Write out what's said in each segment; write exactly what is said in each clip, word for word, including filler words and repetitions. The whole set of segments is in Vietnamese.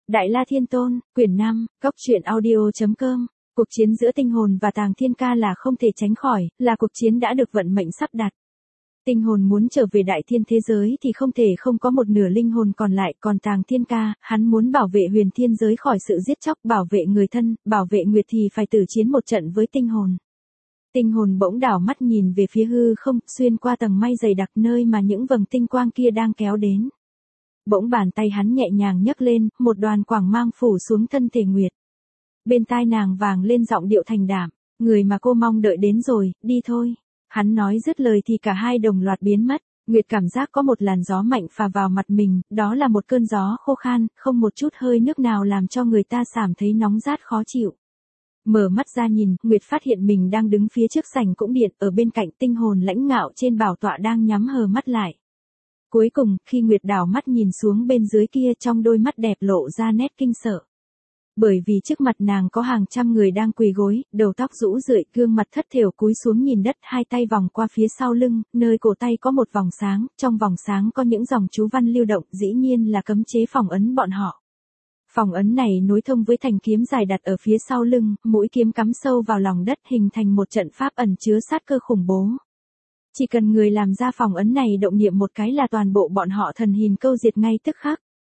Đại La Thiên Tôn, quyển năm, góc truyện audio.com. Cuộc chiến giữa tinh hồn và Tàng Thiên Ca là không thể tránh khỏi, là cuộc chiến đã được vận mệnh sắp đặt. Tinh hồn muốn trở về đại thiên thế giới thì không thể không có một nửa linh hồn còn lại, còn Tàng Thiên Ca, hắn muốn bảo vệ huyền thiên giới khỏi sự giết chóc, bảo vệ người thân, bảo vệ Nguyệt thì phải tử chiến một trận với tinh hồn. Tinh hồn bỗng đảo mắt nhìn về phía hư không, xuyên qua tầng mây dày đặc nơi mà những vầng tinh quang kia đang kéo đến. Bỗng bàn tay hắn nhẹ nhàng nhấc lên, một đoàn quang mang phủ xuống thân thể Nguyệt. Bên tai nàng vang lên giọng điệu thành đảm, người mà cô mong đợi đến rồi, đi thôi. Hắn nói dứt lời thì cả hai đồng loạt biến mất. Nguyệt cảm giác có một làn gió mạnh phả vào mặt mình, đó là một cơn gió khô khan, không một chút hơi nước nào làm cho người ta cảm thấy nóng rát khó chịu. Mở mắt ra nhìn, Nguyệt phát hiện mình đang đứng phía trước sảnh cũng điện, ở bên cạnh tinh hồn lãnh ngạo trên bảo tọa đang nhắm hờ mắt lại. Cuối cùng, khi Nguyệt đảo mắt nhìn xuống bên dưới kia, trong đôi mắt đẹp lộ ra nét kinh sợ. Bởi vì trước mặt nàng có hàng trăm người đang quỳ gối, đầu tóc rũ rượi, gương mặt thất thểu cúi xuống nhìn đất, hai tay vòng qua phía sau lưng, nơi cổ tay có một vòng sáng, trong vòng sáng có những dòng chú văn lưu động, dĩ nhiên là cấm chế phòng ấn bọn họ. Phòng ấn này nối thông với thanh kiếm dài đặt ở phía sau lưng, mũi kiếm cắm sâu vào lòng đất hình thành một trận pháp ẩn chứa sát cơ khủng bố. Chỉ cần người làm ra phòng ấn này động niệm một cái là toàn bộ bọn họ thần hìn câu diệt ngay tức khắc.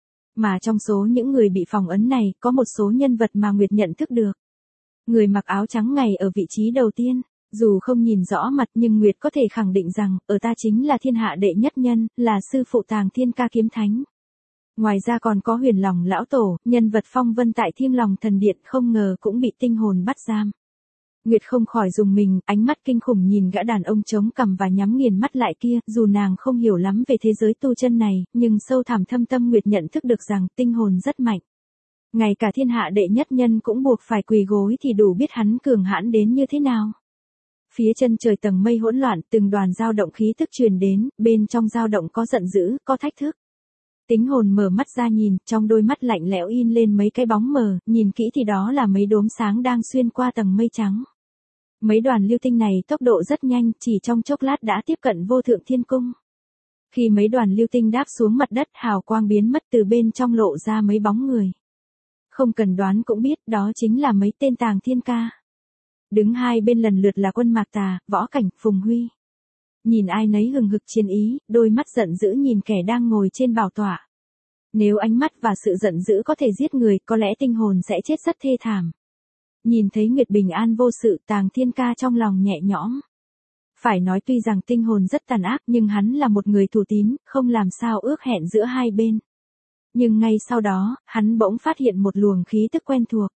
Mà trong số những người bị phòng ấn này, có một số nhân vật mà Nguyệt nhận thức được. Người mặc áo trắng ngày ở vị trí đầu tiên, dù không nhìn rõ mặt nhưng Nguyệt có thể khẳng định rằng, ở ta chính là thiên hạ đệ nhất nhân, là sư phụ Tàng Thiên Ca kiếm thánh. Ngoài ra còn có Huyền Lòng lão tổ, nhân vật phong vân tại Thiêng Lòng thần điện, không ngờ cũng bị tinh hồn bắt giam. Nguyệt không khỏi rùng mình, ánh mắt kinh khủng nhìn gã đàn ông chống cằm và nhắm nghiền mắt lại kia, dù nàng không hiểu lắm về thế giới tu chân này, nhưng sâu thẳm thâm tâm Nguyệt nhận thức được rằng tinh hồn rất mạnh. Ngay cả thiên hạ đệ nhất nhân cũng buộc phải quỳ gối thì đủ biết hắn cường hãn đến như thế nào. Phía chân trời tầng mây hỗn loạn, từng đoàn dao động khí tức truyền đến, bên trong dao động có giận dữ, có thách thức. Tính hồn mở mắt ra nhìn, trong đôi mắt lạnh lẽo in lên mấy cái bóng mờ, nhìn kỹ thì đó là mấy đốm sáng đang xuyên qua tầng mây trắng. Mấy đoàn lưu tinh này tốc độ rất nhanh, chỉ trong chốc lát đã tiếp cận Vô Thượng Thiên Cung. Khi mấy đoàn lưu tinh đáp xuống mặt đất, hào quang biến mất, từ bên trong lộ ra mấy bóng người. Không cần đoán cũng biết, đó chính là mấy tên Tàng Thiên Ca. Đứng hai bên lần lượt là Quân Mạc Tà, Võ Cảnh, Phùng Huy. Nhìn ai nấy hừng hực chiến ý, đôi mắt giận dữ nhìn kẻ đang ngồi trên bảo tọa. Nếu ánh mắt và sự giận dữ có thể giết người, có lẽ tinh hồn sẽ chết rất thê thảm. Nhìn thấy Nguyệt bình an vô sự, Tàng Thiên Ca trong lòng nhẹ nhõm. Phải nói tuy rằng tinh hồn rất tàn ác nhưng hắn là một người thủ tín, không làm sao ước hẹn giữa hai bên. Nhưng ngay sau đó, hắn bỗng phát hiện một luồng khí tức quen thuộc.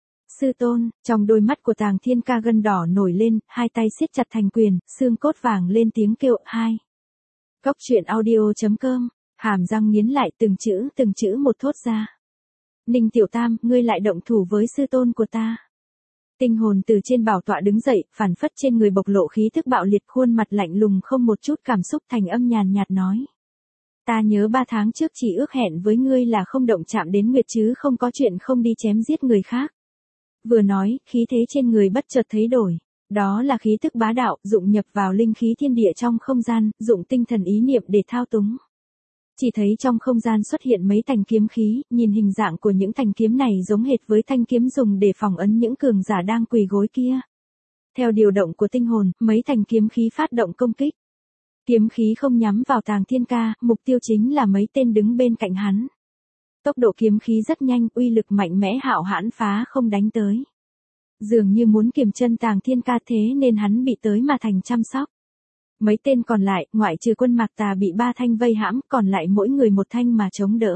Sư tôn, trong đôi mắt của Tàng Thiên Ca gân đỏ nổi lên, hai tay siết chặt thành quyền, xương cốt vàng lên tiếng kêu, hai. Góc truyện audio.com, hàm răng nghiến lại từng chữ từng chữ một thốt ra. Ninh Tiểu Tam, ngươi lại động thủ với sư tôn của ta. Tinh hồn từ trên bảo tọa đứng dậy, phản phất trên người bộc lộ khí thức bạo liệt, khuôn mặt lạnh lùng không một chút cảm xúc, thành âm nhàn nhạt nói. Ta nhớ ba tháng trước chỉ ước hẹn với ngươi là không động chạm đến Nguyệt chứ không có chuyện không đi chém giết người khác. Vừa nói, khí thế trên người bất chợt thấy đổi. Đó là khí tức bá đạo, dụng nhập vào linh khí thiên địa trong không gian, dụng tinh thần ý niệm để thao túng. Chỉ thấy trong không gian xuất hiện mấy thanh kiếm khí, nhìn hình dạng của những thanh kiếm này giống hệt với thanh kiếm dùng để phòng ấn những cường giả đang quỳ gối kia. Theo điều động của tinh hồn, mấy thanh kiếm khí phát động công kích. Kiếm khí không nhắm vào Tàng Thiên Ca, mục tiêu chính là mấy tên đứng bên cạnh hắn. Tốc độ kiếm khí rất nhanh, uy lực mạnh mẽ hạo hãn phá không đánh tới. Dường như muốn kiềm chân Tàng Thiên Ca, thế nên hắn bị tới mà thành chăm sóc. Mấy tên còn lại, ngoại trừ Quân Mạc Tà bị ba thanh vây hãm, còn lại mỗi người một thanh mà chống đỡ.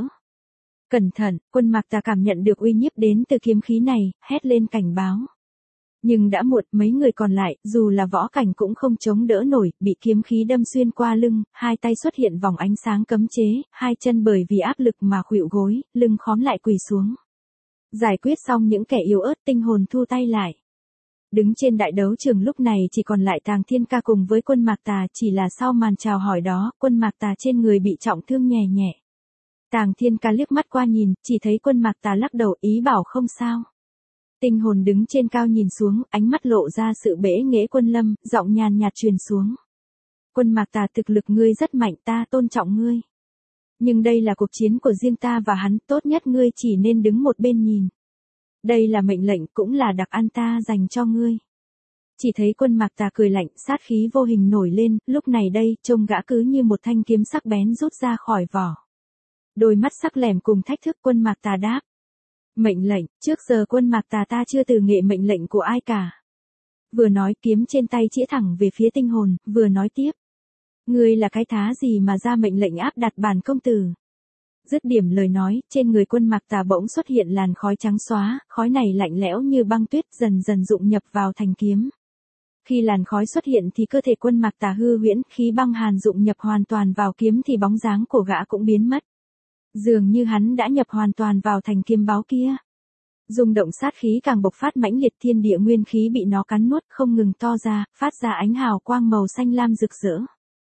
Cẩn thận, Quân Mạc Tà cảm nhận được uy nhiếp đến từ kiếm khí này, hét lên cảnh báo. Nhưng đã muộn, mấy người còn lại, dù là Võ Cảnh cũng không chống đỡ nổi, bị kiếm khí đâm xuyên qua lưng, hai tay xuất hiện vòng ánh sáng cấm chế, hai chân bởi vì áp lực mà khuỵu gối, lưng khóm lại quỳ xuống. Giải quyết xong những kẻ yếu ớt, tinh hồn thu tay lại. Đứng trên đại đấu trường lúc này chỉ còn lại Tàng Thiên Ca cùng với Quân Mạc Tà, chỉ là sau màn chào hỏi đó, Quân Mạc Tà trên người bị trọng thương nhẹ nhẹ. Tàng Thiên Ca liếc mắt qua nhìn, chỉ thấy Quân Mạc Tà lắc đầu ý bảo không sao. Tinh hồn đứng trên cao nhìn xuống, ánh mắt lộ ra sự bẽ nghễ Quân Lâm, giọng nhàn nhạt truyền xuống. Quân Mạc Tà, thực lực ngươi rất mạnh, ta tôn trọng ngươi. Nhưng đây là cuộc chiến của riêng ta và hắn, tốt nhất ngươi chỉ nên đứng một bên nhìn. Đây là mệnh lệnh cũng là đặc ăn ta dành cho ngươi. Chỉ thấy Quân Mạc Tà cười lạnh, sát khí vô hình nổi lên, lúc này đây, trông gã cứ như một thanh kiếm sắc bén rút ra khỏi vỏ. Đôi mắt sắc lẻm cùng thách thức. Quân Mạc Tà đáp. Mệnh lệnh, trước giờ Quân Mạc Tà ta chưa từ nghệ mệnh lệnh của ai cả. Vừa nói kiếm trên tay chĩa thẳng về phía tinh hồn, vừa nói tiếp. Ngươi là cái thá gì mà ra mệnh lệnh áp đặt bản công tử. Dứt điểm lời nói, trên người Quân Mạc Tà bỗng xuất hiện làn khói trắng xóa, khói này lạnh lẽo như băng tuyết dần dần dụng nhập vào thành kiếm. Khi làn khói xuất hiện thì cơ thể Quân Mạc Tà hư huyễn, khí băng hàn dụng nhập hoàn toàn vào kiếm thì bóng dáng của gã cũng biến mất. Dường như hắn đã nhập hoàn toàn vào thành kiếm báu kia. Rung động sát khí càng bộc phát mãnh liệt, thiên địa nguyên khí bị nó cắn nuốt không ngừng to ra, phát ra ánh hào quang màu xanh lam rực rỡ.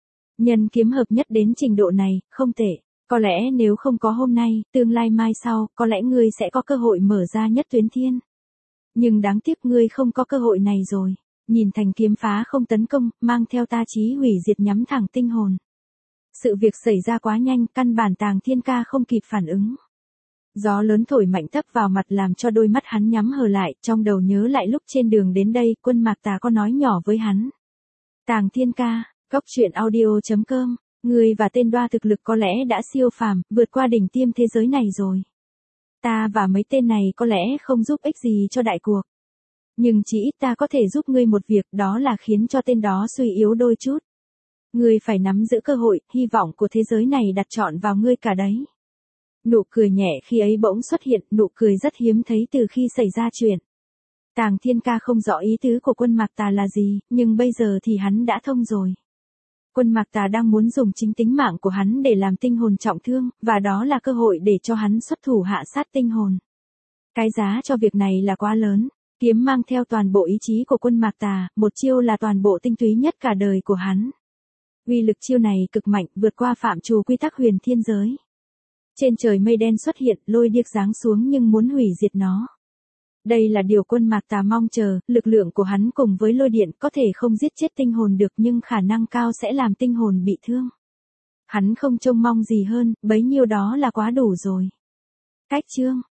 Nhân kiếm hợp nhất đến trình độ này, không tệ. Có lẽ nếu không có hôm nay, tương lai mai sau, có lẽ ngươi sẽ có cơ hội mở ra nhất tuyến thiên. Nhưng đáng tiếc ngươi không có cơ hội này rồi. Nhìn thành kiếm phá không tấn công, mang theo ta chí hủy diệt nhắm thẳng tinh hồn. Sự việc xảy ra quá nhanh, căn bản Tàng Thiên Ca không kịp phản ứng. Gió lớn thổi mạnh thấp vào mặt làm cho đôi mắt hắn nhắm hờ lại, trong đầu nhớ lại lúc trên đường đến đây, Quân Mạc Tà có nói nhỏ với hắn. Tàng Thiên Ca, Cốc Truyện Audio chấm com, ngươi và tên Đoa thực lực có lẽ đã siêu phàm, vượt qua đỉnh tiêm thế giới này rồi. Ta và mấy tên này có lẽ không giúp ích gì cho đại cuộc. Nhưng chỉ ít ta có thể giúp ngươi một việc, đó là khiến cho tên đó suy yếu đôi chút. Ngươi phải nắm giữ cơ hội, hy vọng của thế giới này đặt trọn vào ngươi cả đấy. Nụ cười nhẹ khi ấy bỗng xuất hiện, nụ cười rất hiếm thấy từ khi xảy ra chuyện. Tàng Thiên Ca không rõ ý tứ của Quân Mạc Tà là gì, nhưng bây giờ thì hắn đã thông rồi. Quân Mạc Tà đang muốn dùng chính tính mạng của hắn để làm tinh hồn trọng thương, và đó là cơ hội để cho hắn xuất thủ hạ sát tinh hồn. Cái giá cho việc này là quá lớn. Kiếm mang theo toàn bộ ý chí của Quân Mạc Tà, một chiêu là toàn bộ tinh túy nhất cả đời của hắn. Uy lực chiêu này cực mạnh, vượt qua phạm trù quy tắc huyền thiên giới. Trên trời mây đen xuất hiện, lôi điếc giáng xuống nhưng muốn hủy diệt nó. Đây là điều Quân Mạc Tà mong chờ, lực lượng của hắn cùng với lôi điện có thể không giết chết tinh hồn được nhưng khả năng cao sẽ làm tinh hồn bị thương. Hắn không trông mong gì hơn, bấy nhiêu đó là quá đủ rồi. Cách chương